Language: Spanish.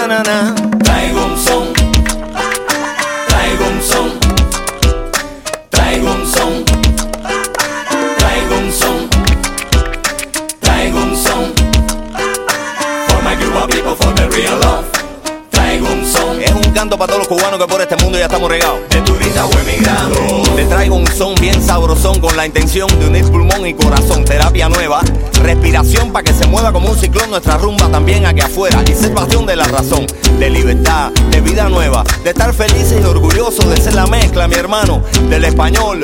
na na na. Traigo un son, traigo un son, traigo un son, traigo un son, traigo un son. For my group of people, for the real love. Traigo un son. Es un canto para todos los cubanos que por este mundo ya estamos regados. De turista o emigrado. Te traigo un son bien sabrosón con la intención de unir pulmón y corazón. Terapia nueva, respiración para que se mueva como un ciclón nuestra rumba también aquí afuera. Y salvación de la razón, de libertad, de vida nueva, de estar felices y orgullosos de ser la mezcla, mi hermano, del español,